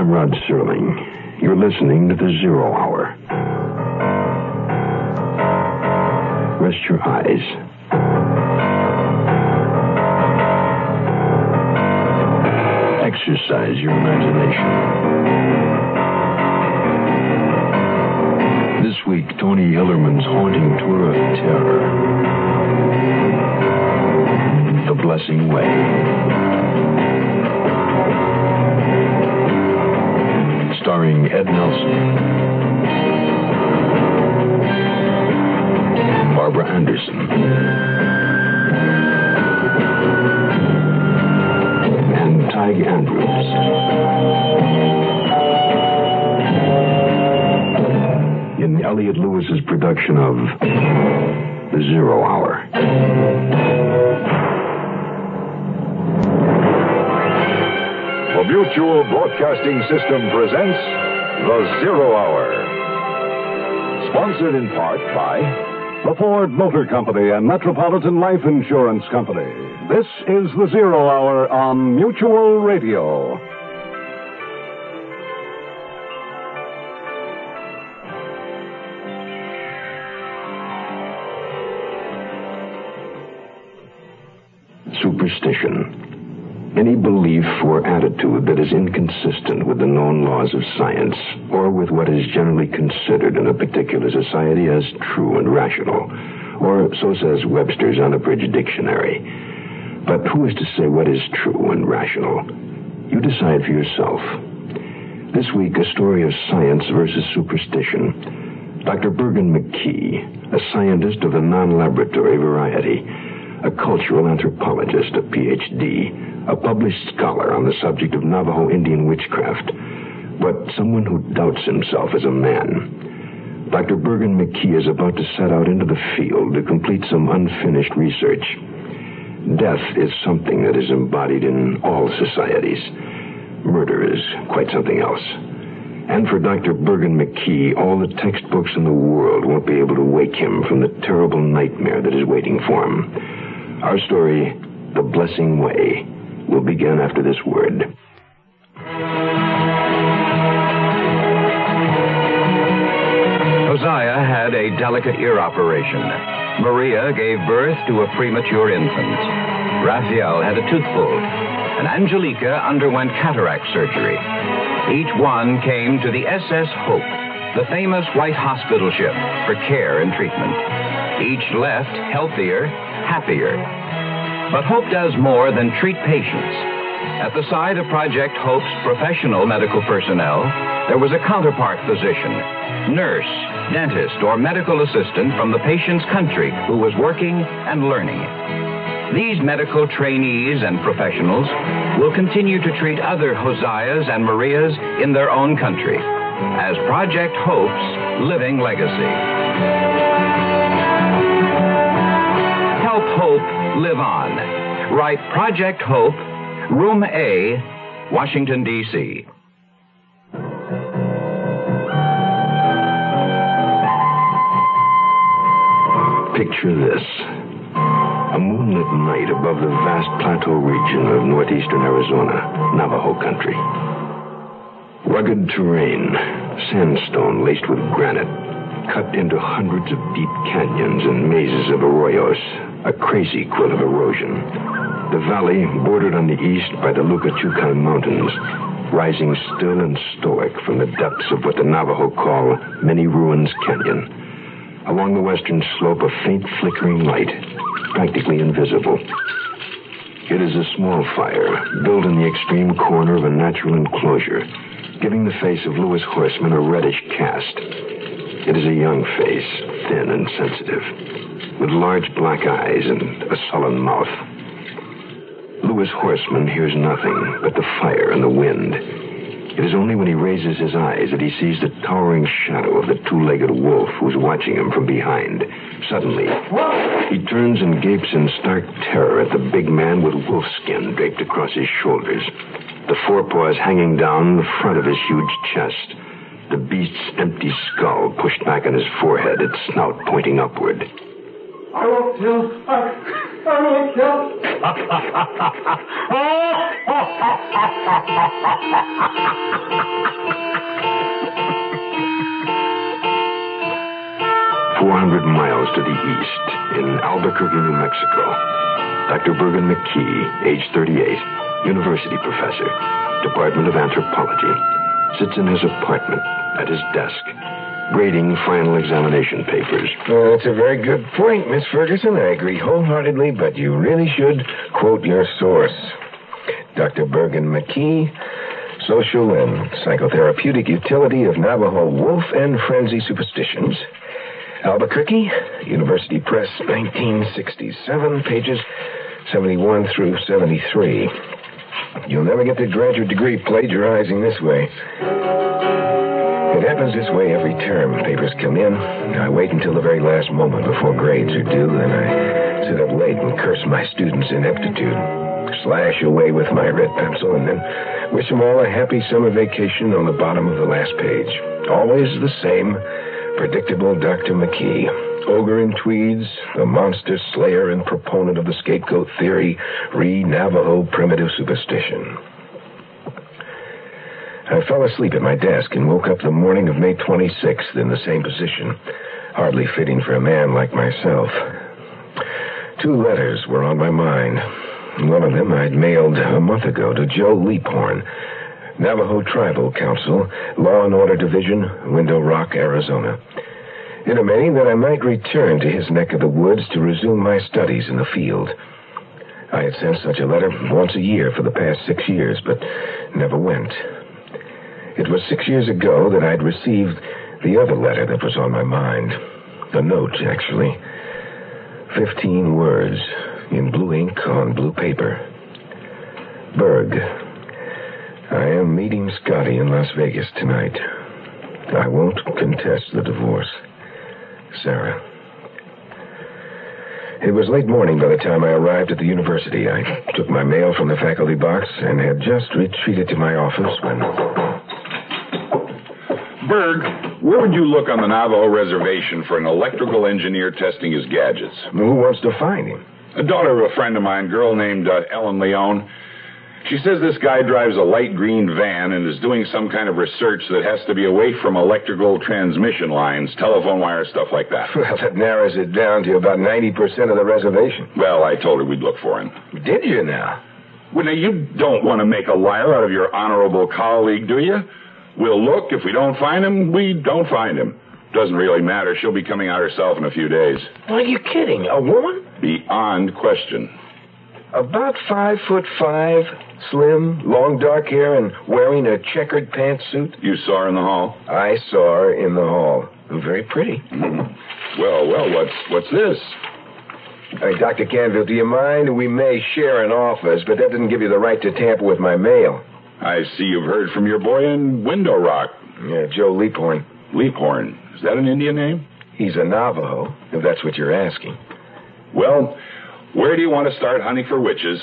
I'm Rod Serling. You're listening to The Zero Hour. Rest your eyes. Exercise your imagination. This week, Tony Hillerman's haunting tour of terror. The Blessing Way. Starring Ed Nelson, Barbara Anderson, and Tig Andrews. In Elliot Lewis's production of The Zero Hour. The Mutual Broadcasting System presents The Zero Hour. Sponsored in part by the Ford Motor Company and Metropolitan Life Insurance Company. This is The Zero Hour on Mutual Radio. Superstition. Any belief or attitude that is inconsistent with the known laws of science or with what is generally considered in a particular society as true and rational, or so says Webster's Unabridged Dictionary. But who is to say what is true and rational? You decide for yourself. This week, a story of science versus superstition. Dr. Bergen McKee, a scientist of the non-laboratory variety, a cultural anthropologist, a Ph.D., a published scholar on the subject of Navajo Indian witchcraft, but someone who doubts himself as a man. Dr. Bergen McKee is about to set out into the field to complete some unfinished research. Death is something that is embodied in all societies. Murder is quite something else. And for Dr. Bergen McKee, all the textbooks in the world won't be able to wake him from the terrible nightmare that is waiting for him. Our story, The Blessing Way, will begin after this word. Hosea had a delicate ear operation. Maria gave birth to a premature infant. Raphael had a tooth pulled. And Angelica underwent cataract surgery. Each one came to the SS Hope, the famous white hospital ship, for care and treatment. Each left healthier, happier. But Hope does more than treat patients. At the side of Project Hope's professional medical personnel, there was a counterpart physician, nurse, dentist, or medical assistant from the patient's country who was working and learning. These medical trainees and professionals will continue to treat other Hoseas and Marias in their own country as Project Hope's living legacy. Help Hope live on. Write Project Hope, Room A, Washington, D.C. Picture this. A moonlit night above the vast plateau region of northeastern Arizona, Navajo country. Rugged terrain, sandstone laced with granite, cut into hundreds of deep canyons and mazes of arroyos, a crazy quilt of erosion. The valley, bordered on the east by the Lucachucay Mountains, rising still and stoic from the depths of what the Navajo call Many Ruins Canyon. Along the western slope, a faint flickering light, practically invisible. It is a small fire, built in the extreme corner of a natural enclosure, giving the face of Louis Horseman a reddish cast. It is a young face, thin and sensitive, with large black eyes and a sullen mouth. Louis Horseman hears nothing but the fire and the wind. It is only when he raises his eyes that he sees the towering shadow of the two-legged wolf who's watching him from behind. Suddenly, he turns and gapes in stark terror at the big man with wolfskin draped across his shoulders, the forepaws hanging down the front of his huge chest, the beast's empty skull pushed back on his forehead, its snout pointing upward. I won't kill. I won't kill. miles to the east, in Albuquerque, New Mexico, Dr. Bergen McKee, age 38, university professor, Department of Anthropology, sits in his apartment at his desk, grading final examination papers. That's a very good point, Miss Ferguson. I agree wholeheartedly, but you really should quote your source. Dr. Bergen McKee, Social and Psychotherapeutic Utility of Navajo Wolf and Frenzy Superstitions. Albuquerque, University Press, 1967, pages 71 through 73. You'll never get the graduate degree plagiarizing this way. It happens this way every term. Papers come in. I wait until the very last moment before grades are due, then I sit up late and curse my students' ineptitude, slash away with my red pencil, and then wish them all a happy summer vacation on the bottom of the last page. Always the same predictable Dr. McKee, ogre in tweeds, a monster slayer and proponent of the scapegoat theory, re-Navajo primitive superstition. I fell asleep at my desk and woke up the morning of May 26th in the same position, hardly fitting for a man like myself. 2 letters were on my mind. One of them I'd mailed a month ago to Joe Leaphorn, Navajo Tribal Council, Law and Order Division, Window Rock, Arizona, intimating that I might return to his neck of the woods to resume my studies in the field. I had sent such a letter once a year for the past 6 years, but never went. It was 6 years ago that I'd received the other letter that was on my mind. A note, actually. 15 words in blue ink on blue paper. Berg, I am meeting Scotty in Las Vegas tonight. I won't contest the divorce. Sarah. It was late morning by the time I arrived at the university. I took my mail from the faculty box and had just retreated to my office when... Berg, where would you look on the Navajo reservation for an electrical engineer testing his gadgets? Who wants to find him? A daughter of a friend of mine, girl named Ellen Leone. She says this guy drives a light green van and is doing some kind of research that has to be away from electrical transmission lines, telephone wires, stuff like that. Well, that narrows it down to about 90% of the reservation. Well, I told her we'd look for him. Did you now? Well, now, you don't want to make a liar out of your honorable colleague, do you? We'll look. If we don't find him, we don't find him. Doesn't really matter. She'll be coming out herself in a few days. Are you kidding? A woman? Beyond question. About 5'5", slim, long dark hair, and wearing a checkered pantsuit. You saw her in the hall? I saw her in the hall. Very pretty. Mm-hmm. Well, what's this? Hey, Dr. Canfield, do you mind? We may share an office, but that doesn't give you the right to tamper with my mail. I see you've heard from your boy in Window Rock. Yeah, Joe Leaphorn. Leaphorn. Is that an Indian name? He's a Navajo, if that's what you're asking. Well, where do you want to start hunting for witches?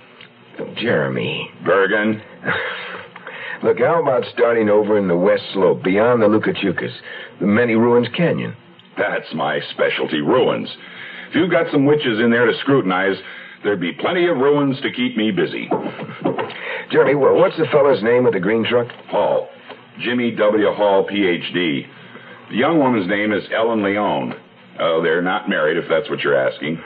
Jeremy. Bergen. Look, how about starting over in the West Slope, beyond the Lucachucas, the Many Ruins Canyon? That's my specialty, ruins. If you've got some witches in there to scrutinize, there'd be plenty of ruins to keep me busy. Jeremy, what's the fellow's name with the green truck? Hall. Jimmy W. Hall, Ph.D. The young woman's name is Ellen Leone. Oh, they're not married, if that's what you're asking.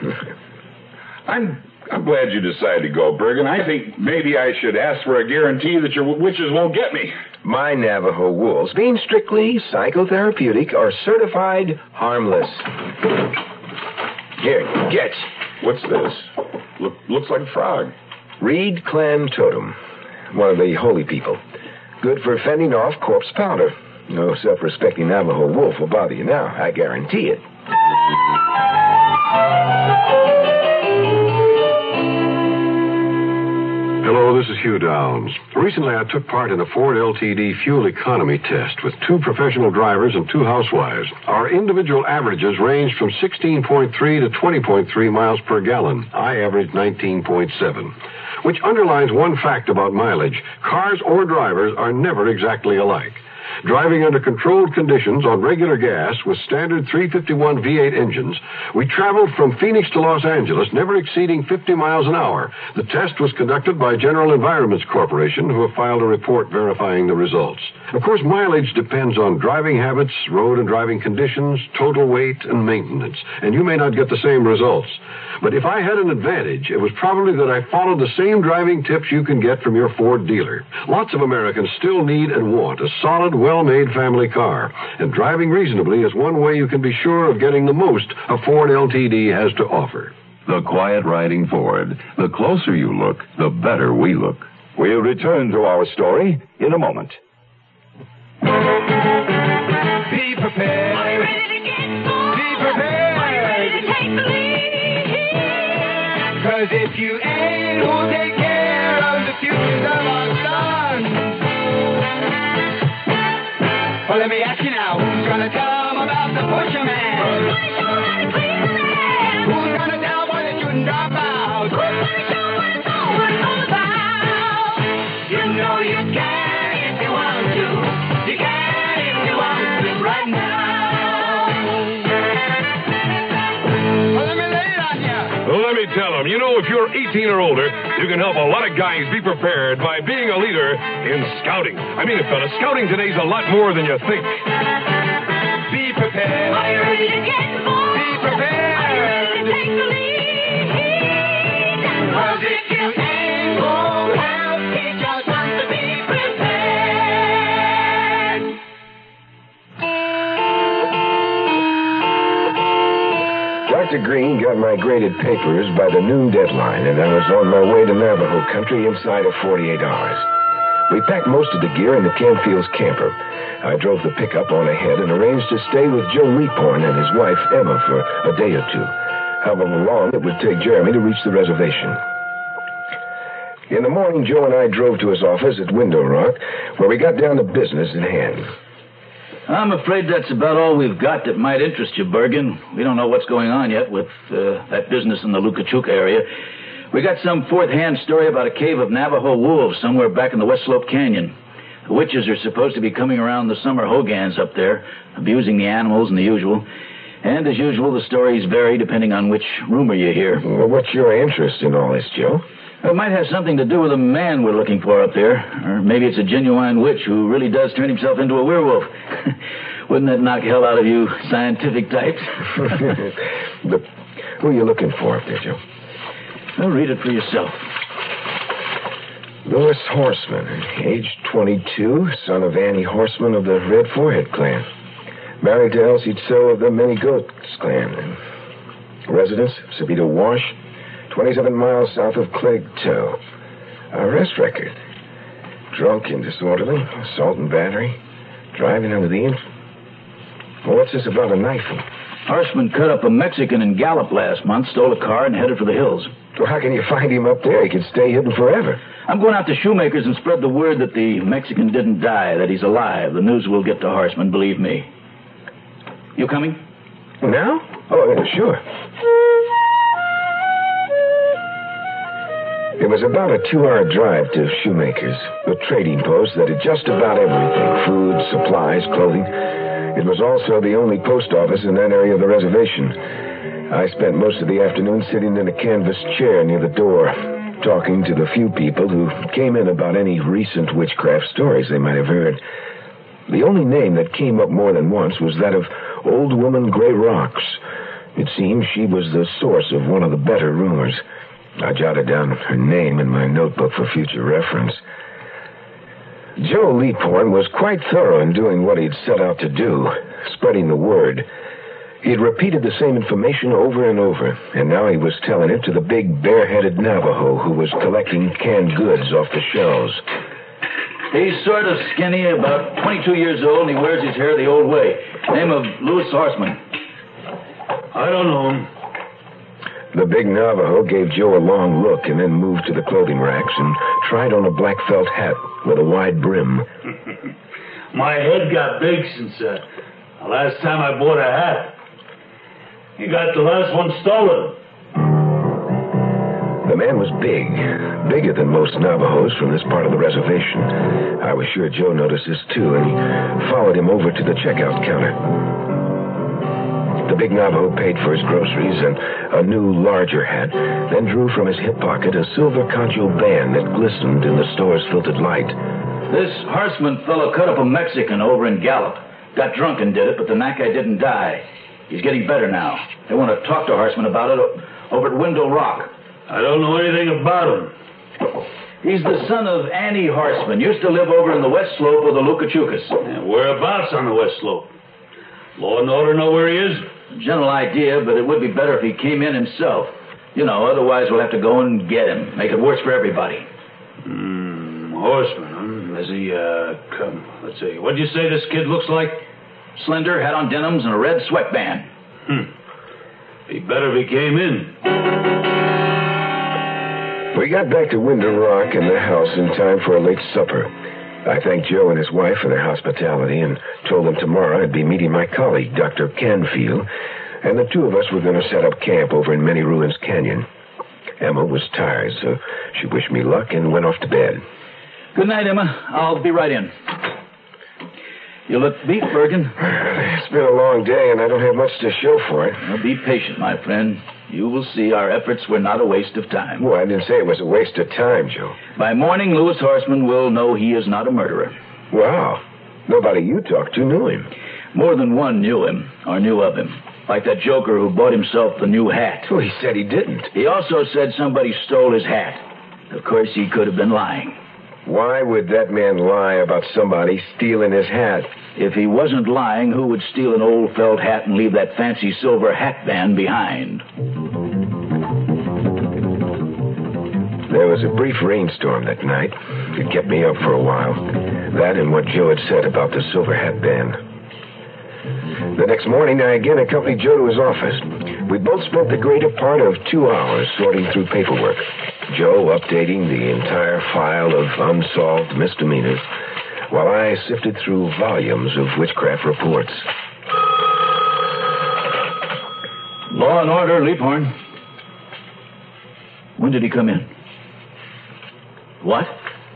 I'm glad you decided to go, Bergen. I think maybe I should ask for a guarantee that your witches won't get me. My Navajo wolves, being strictly psychotherapeutic, are certified harmless. Here, get. What's this? Looks like a frog. Reed Clan Totem. One of the holy people. Good for fending off corpse powder. No self-respecting Navajo wolf will bother you now, I guarantee it. Hello, this is Hugh Downs. Recently, I took part in a Ford LTD fuel economy test with 2 professional drivers and 2 housewives. Our individual averages ranged from 16.3 to 20.3 miles per gallon. I averaged 19.7, which underlines one fact about mileage. Cars or drivers are never exactly alike. Driving under controlled conditions on regular gas with standard 351 V8 engines, we traveled from Phoenix to Los Angeles, never exceeding 50 miles an hour. The test was conducted by General Environments Corporation, who have filed a report verifying the results. Of course, mileage depends on driving habits, road and driving conditions, total weight, and maintenance, and you may not get the same results. But if I had an advantage, it was probably that I followed the same driving tips you can get from your Ford dealer. Lots of Americans still need and want a solid, well-made family car, and driving reasonably is one way you can be sure of getting the most a Ford LTD has to offer. The quiet riding Ford. The closer you look, the better we look. We'll return to our story in a moment. Be prepared. Are you ready to get more? Be prepared. Are you ready to take the lead? 'Cause if you ain't, who'll take care of the futures of our sons? Well, let me ask you now, who's gonna tell them about the pusher man? Who's gonna show them how to clean the land? Who's gonna tell boy they shouldn't drop out? Who's gonna show what it's all about? You know you can if you want to. You can if you want to right now. Well, let me lay it on you. Well, let me tell them, if you're 18 or older, you can help a lot of guys be prepared by being a leader in scouting. I mean it, fella, scouting today's a lot more than you think. Be prepared. Are you ready to get more? Be prepared. Are you ready to take the lead? 'Cause if you ain't, won't help teach us how to be prepared. Dr. Green got my graded papers by the noon deadline, and I was on my way to Navajo country inside of 48 hours. We packed most of the gear in the Canfields camper. I drove the pickup on ahead and arranged to stay with Joe Leaphorn and his wife, Emma, for a day or two, however long it would take Jeremy to reach the reservation. In the morning, Joe and I drove to his office at Window Rock, where we got down to business at hand. I'm afraid that's about all we've got that might interest you, Bergen. We don't know what's going on yet with that business in the Lukachuka area. We got some fourth-hand story about a cave of Navajo wolves somewhere back in the West Slope Canyon. The witches are supposed to be coming around the summer hogans up there, abusing the animals and the usual. And as usual, the stories vary depending on which rumor you hear. Well, what's your interest in all this, Joe? It might have something to do with the man we're looking for up there. Or maybe it's a genuine witch who really does turn himself into a werewolf. Wouldn't that knock hell out of you scientific types? But who are you looking for up there, Joe? Well, read it for yourself. Louis Horseman, age 22, son of Annie Horseman of the Red Forehead clan. Married to Elsie Tso of the Many Goats clan. Residence, Sabito Wash, 27 miles south of Cleggtoe. Arrest record. Drunk and disorderly, assault and battery, driving under the influence. Well, what's this about a knifing? Horseman cut up a Mexican in Gallup last month, stole a car, and headed for the hills. Well, how can you find him up there? He could stay hidden forever. I'm going out to Shoemaker's and spread the word that the Mexican didn't die, that he's alive. The news will get to Horseman, believe me. You coming? Now? Oh, yeah, sure. It was about a 2-hour drive to Shoemaker's, a trading post that had just about everything: food, supplies, clothing. It was also the only post office in that area of the reservation. I spent most of the afternoon sitting in a canvas chair near the door, talking to the few people who came in about any recent witchcraft stories they might have heard. The only name that came up more than once was that of Old Woman Gray Rocks. It seemed she was the source of one of the better rumors. I jotted down her name in my notebook for future reference. Joe Leaphorn was quite thorough in doing what he'd set out to do, spreading the word. He'd repeated the same information over and over, and now he was telling it to the big bareheaded Navajo who was collecting canned goods off the shelves. He's sort of skinny, about 22 years old, and he wears his hair the old way. Name of Louis Horseman. I don't know him. The big Navajo gave Joe a long look and then moved to the clothing racks and tried on a black felt hat with a wide brim. My head got big since the last time I bought a hat. You got the last one stolen. The man was big, bigger than most Navajos from this part of the reservation. I was sure Joe noticed this too, and he followed him over to the checkout counter. The big Navajo paid for his groceries and a new, larger hat, then drew from his hip pocket a silver concho band that glistened in the store's filtered light. This Horseman fellow cut up a Mexican over in Gallup. Got drunk and did it, but the Nacai didn't die. He's getting better now. They want to talk to Horseman about it over at Window Rock. I don't know anything about him. He's the son of Annie Horseman. Used to live over in the west slope of the Lucas. And whereabouts on the west slope? Law and order know where he is? General idea, but it would be better if he came in himself. You know, otherwise we'll have to go and get him. Make it worse for everybody. Horseman, huh? Does he, come? Let's see. What'd you say this kid looks like? Slender, hat on denims, and a red sweatband. He better if he came in. We got back to Window Rock and the house in time for a late supper. I thanked Joe and his wife for their hospitality and told them tomorrow I'd be meeting my colleague, Dr. Canfield, and the two of us were going to set up camp over in Many Ruins Canyon. Emma was tired, so she wished me luck and went off to bed. Good night, Emma. I'll be right in. You look beat, Bergen. It's been a long day, and I don't have much to show for it. Well, be patient, my friend. You will see our efforts were not a waste of time. Well, I didn't say it was a waste of time, Joe. By morning, Louis Horseman will know he is not a murderer. Wow. Nobody you talked to knew him. More than one knew him, or knew of him. Like that joker who bought himself the new hat. Well, he said he didn't. He also said somebody stole his hat. Of course, he could have been lying. Why would that man lie about somebody stealing his hat? If he wasn't lying, who would steal an old felt hat and leave that fancy silver hat band behind? There was a brief rainstorm that night. It kept me up for a while. That and what Joe had said about the silver hat band. The next morning, I again accompanied Joe to his office. We both spent the greater part of 2 hours sorting through paperwork. Joe updating the entire file of unsolved misdemeanors, while I sifted through volumes of witchcraft reports. Law and order, Leaphorn. When did he come in? What?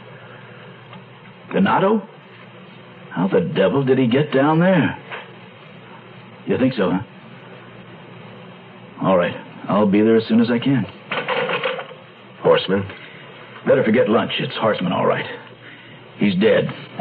Ganado? How the devil did he get down there? You think so, huh? All right. I'll be there as soon as I can. Horseman? Better forget lunch. It's Horseman, all right. He's dead. The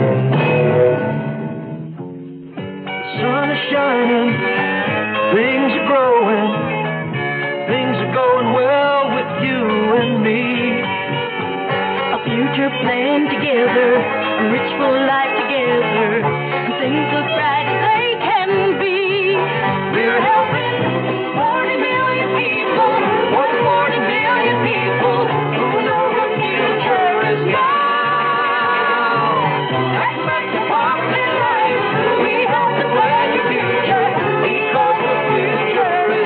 sun is shining. Things are growing. Things are going well with you and me. A future planned together. A rich full life together. And things look bright as they can be. We're helping 40 million people. 40 million people who know the future is now. That's Metropolitan Life. We help to plan your future because the future is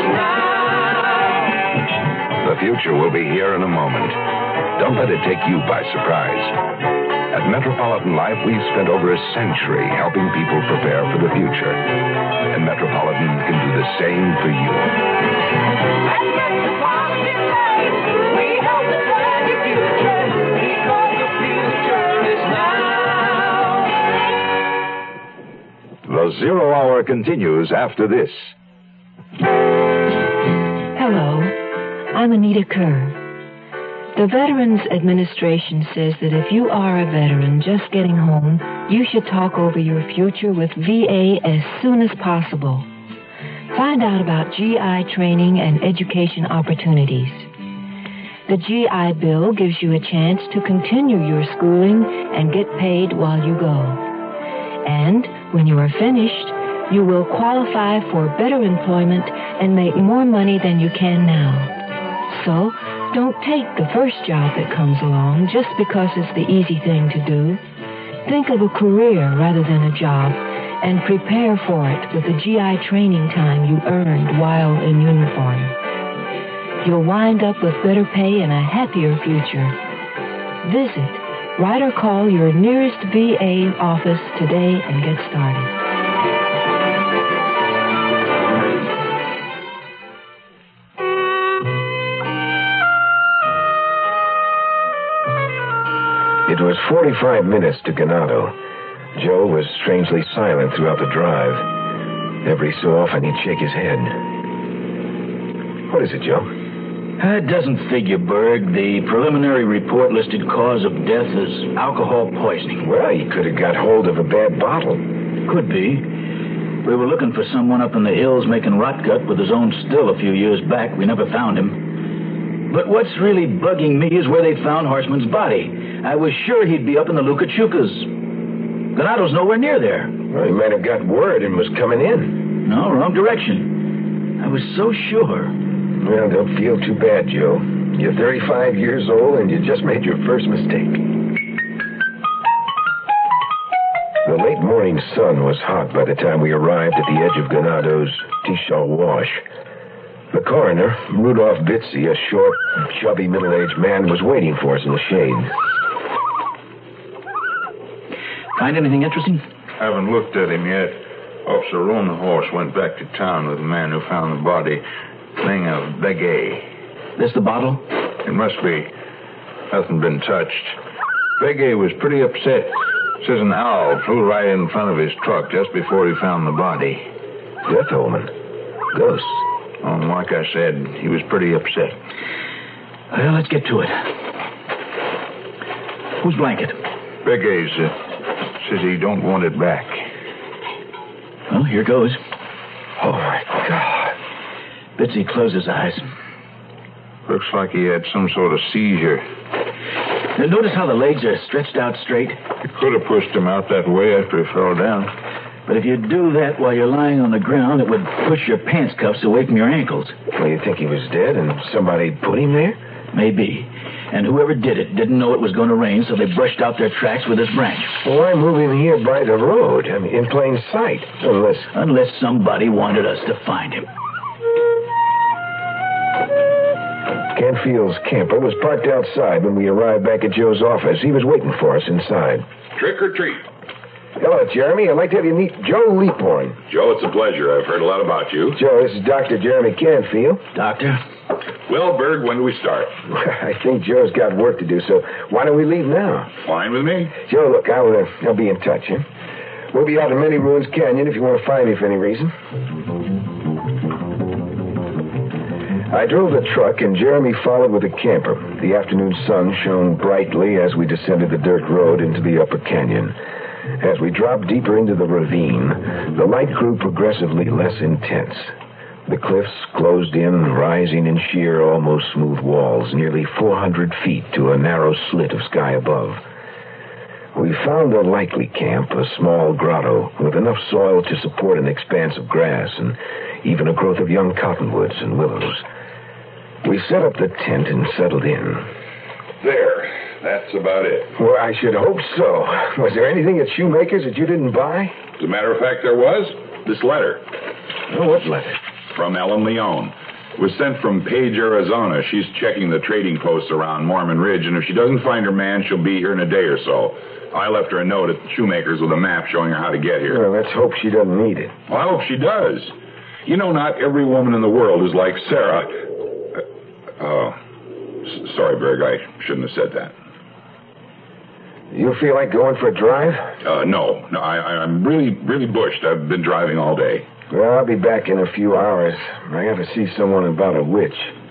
now. The future will be here in a moment. Don't let it take you by surprise. At Metropolitan Life, we've spent over a century helping people prepare for the future. And Metropolitan can do the same for you. At Metropolitan Life, we help to plan your future because the future is now. The Zero Hour continues after this. Hello, I'm Anita Kerr. The Veterans Administration says that if you are a veteran just getting home, you should talk over your future with VA as soon as possible. Find out about GI training and education opportunities. The GI Bill gives you a chance to continue your schooling and get paid while you go. And when you are finished, you will qualify for better employment and make more money than you can now. So, don't take the first job that comes along just because it's the easy thing to do. Think of a career rather than a job and prepare for it with the GI training time you earned while in uniform. You'll wind up with better pay and a happier future. Visit, write or call your nearest VA office today and get started. It was 45 minutes to Ganado. Joe was strangely silent throughout the drive. Every so often, he'd shake his head. What is it, Joe? It doesn't figure, Berg. The preliminary report listed cause of death as alcohol poisoning. Well, he could have got hold of a bad bottle. Could be. We were looking for someone up in the hills making rot gut with his own still a few years back. We never found him. But what's really bugging me is where they found Horseman's body. I was sure he'd be up in the Lukachukas. Ganado's nowhere near there. Well, he might have got word and was coming in. No, wrong direction. I was so sure. Well, don't feel too bad, Joe. You're 35 years old and you just made your first mistake. The late morning sun was hot by the time we arrived at the edge of Ganado's Tishal Wash. The coroner, Rudolph Bitzy, a short, chubby, middle-aged man, was waiting for us in the shade. Find anything interesting? Haven't looked at him yet. Officer Roan, the horse, went back to town with the man who found the body. Thing of Begay. This the bottle? It must be. Hasn't been touched. Begay was pretty upset. Says an owl flew right in front of his truck just before he found the body. Death omen. Ghosts. Oh, like I said, he was pretty upset. Well, let's get to it. Whose blanket? Begay's. Says he don't want it back. Well, here goes. Oh, my God. Bitzy closed his eyes. Looks like he had some sort of seizure. Now, notice how the legs are stretched out straight? You could have pushed him out that way after he fell down. But if you do that while you're lying on the ground, it would push your pants cuffs away from your ankles. Well, you think he was dead and somebody put him there? Maybe. And whoever did it didn't know it was going to rain, so they brushed out their tracks with this branch. Well, why move him here by the road? I mean, in plain sight. Unless somebody wanted us to find him. Canfield's camper was parked outside when we arrived back at Joe's office. He was waiting for us inside. Trick or treat. Hello, Jeremy. I'd like to have you meet Joe Leaphorn. Joe, it's a pleasure. I've heard a lot about you. Joe, this is Dr. Jeremy Canfield. Doctor? Well, Berg, when do we start? I think Joe's got work to do, so why don't we leave now? Fine with me. Joe, look, I'll be in touch, huh? We'll be out in Many Ruins Canyon if you want to find me for any reason. I drove the truck, and Jeremy followed with a camper. The afternoon sun shone brightly as we descended the dirt road into the upper canyon. As we dropped deeper into the ravine, the light grew progressively less intense. The cliffs closed in, rising in sheer, almost smooth walls, nearly 400 feet to a narrow slit of sky above. We found a likely camp, a small grotto with enough soil to support an expanse of grass and even a growth of young cottonwoods and willows. We set up the tent and settled in. There. That's about it. Well, I should hope so. Was there anything at Shoemaker's that you didn't buy? As a matter of fact, there was. This letter. Oh, what letter? From Ellen Leone. It was sent from Page, Arizona. She's checking the trading posts around Mormon Ridge, and if she doesn't find her man, she'll be here in a day or so. I left her a note at Shoemaker's with a map showing her how to get here. Well, let's hope she doesn't need it. Well, I hope she does. You know, not every woman in the world is like Sarah. Sorry, Berg, I shouldn't have said that. You feel like going for a drive? No, I'm really bushed. I've been driving all day. Well, I'll be back in a few hours. I got to see someone about a witch.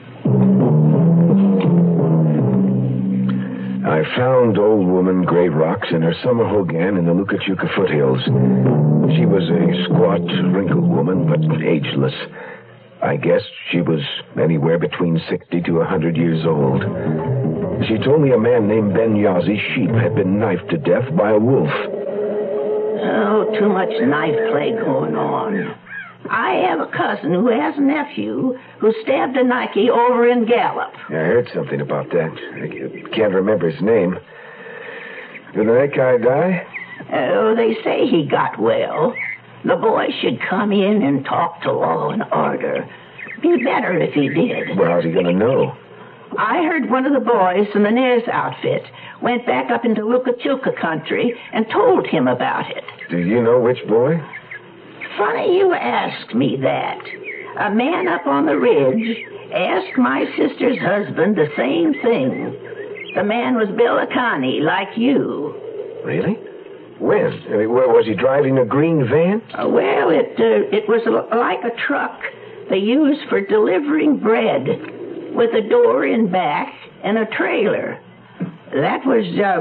I found old woman Gray Rocks in her summer hogan in the Lukachuka foothills. She was a squat, wrinkled woman, but ageless. I guess she was anywhere between 60 to 100 years old. She told me a man named Ben Yazzie Sheep had been knifed to death by a wolf. Oh, too much knife play going on. I have a cousin who has a nephew who stabbed a Nike over in Gallup. I heard something about that. I can't remember his name. Did that guy die? Oh, they say he got well. The boy should come in and talk to law and order. Be better if he did. Well, how's he going to know? I heard one of the boys from the Nares outfit went back up into Lukachuka country and told him about it. Do you know which boy? Funny you ask me that. A man up on the ridge asked my sister's husband the same thing. The man was Bill Akani, like you. Really? When? Was he driving a green van? Well, it was like a truck they use for delivering bread, with a door in back and a trailer. That was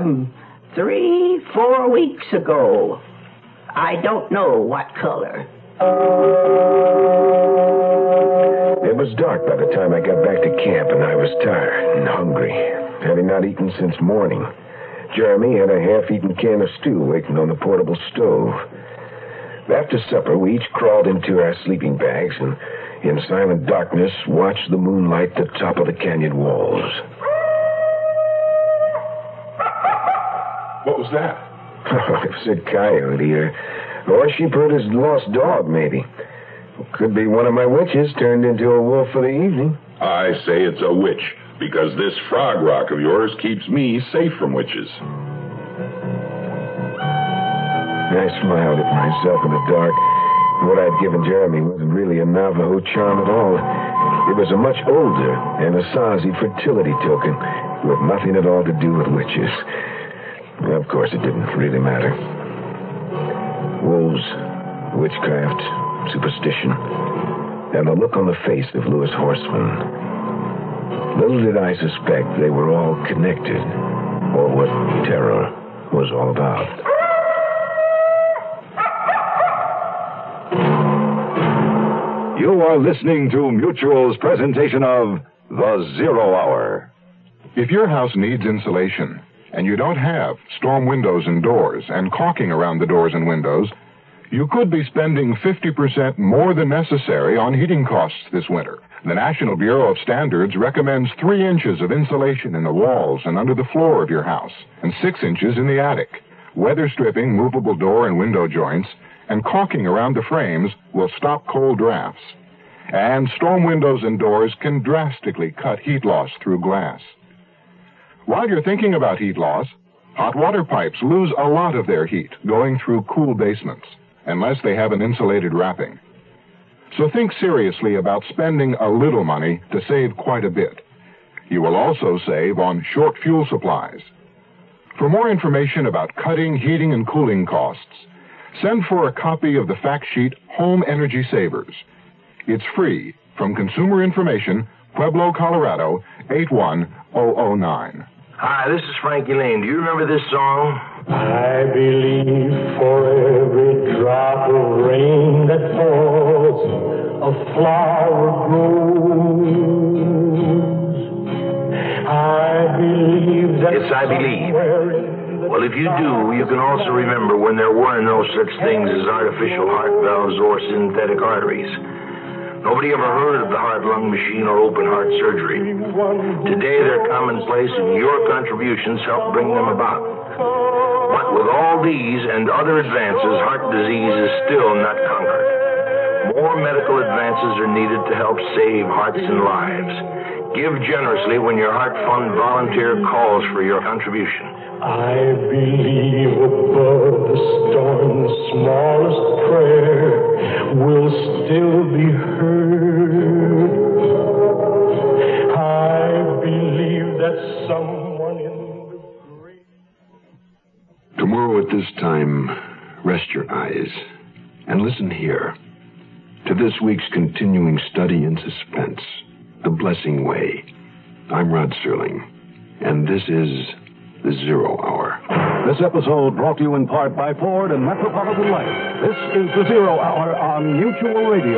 3-4 weeks ago. I don't know what color. It was dark by the time I got back to camp, and I was tired and hungry, having not eaten since morning. Jeremy had a half-eaten can of stew waiting on the portable stove. After supper, we each crawled into our sleeping bags and, in silent darkness, watched the moon light the top of the canyon walls. What was that? It was a coyote or Sheepherder's lost dog, maybe. Could be one of my witches turned into a wolf for the evening. I say it's a witch, because this frog rock of yours keeps me safe from witches. I smiled at myself in the dark. What I'd given Jeremy wasn't really a Navajo charm at all. It was a much older Anasazi fertility token with nothing at all to do with witches. Well, of course, it didn't really matter. Wolves, witchcraft, superstition, and the look on the face of Louis Horstman. Little did I suspect they were all connected, or what terror was all about. You are listening to Mutual's presentation of The Zero Hour. If your house needs insulation, and you don't have storm windows and doors and caulking around the doors and windows, you could be spending 50% more than necessary on heating costs this winter. The National Bureau of Standards recommends 3 inches of insulation in the walls and under the floor of your house, and 6 inches in the attic. Weather stripping movable door and window joints and caulking around the frames will stop cold drafts. And storm windows and doors can drastically cut heat loss through glass. While you're thinking about heat loss, hot water pipes lose a lot of their heat going through cool basements, unless they have an insulated wrapping. So think seriously about spending a little money to save quite a bit. You will also save on short fuel supplies. For more information about cutting heating and cooling costs, send for a copy of the fact sheet Home Energy Savers. It's free from Consumer Information, Pueblo, Colorado, 81009. Hi, this is Frankie Lane. Do you remember this song? I believe for every drop of rain that falls, a flower grows. I believe that. Yes, I believe. Well, if you do, you can also remember when there were no such things as artificial heart valves or synthetic arteries. Nobody ever heard of the heart-lung machine or open-heart surgery. Today, they're commonplace, and your contributions help bring them about. But with all these and other advances, heart disease is still not conquered. More medical advances are needed to help save hearts and lives. Give generously when your Heart Fund volunteer calls for your contribution. I believe above the storm, the smallest prayer will still be heard. I believe that someone in the great... Tomorrow at this time, rest your eyes and listen here to this week's continuing study in suspense, The Blessing Way. I'm Rod Serling, and this is The Zero Hour. This episode brought to you in part by Ford and Metropolitan Life. This is The Zero Hour on Mutual Radio.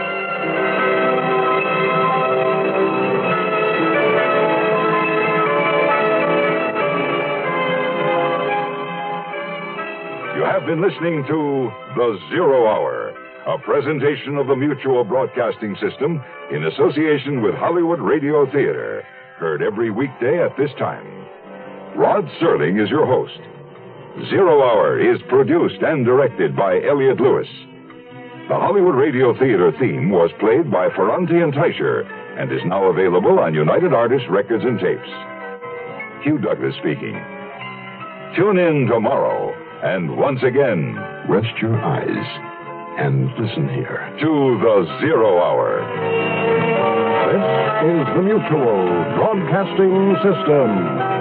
You have been listening to The Zero Hour, a presentation of the Mutual Broadcasting System in association with Hollywood Radio Theater. Heard every weekday at this time. Rod Serling is your host. Zero Hour is produced and directed by Elliott Lewis. The Hollywood Radio Theater theme was played by Ferranti and Teicher and is now available on United Artists Records and Tapes. Hugh Douglas speaking. Tune in tomorrow, and once again, rest your eyes and listen here to The Zero Hour. This is the Mutual Broadcasting System.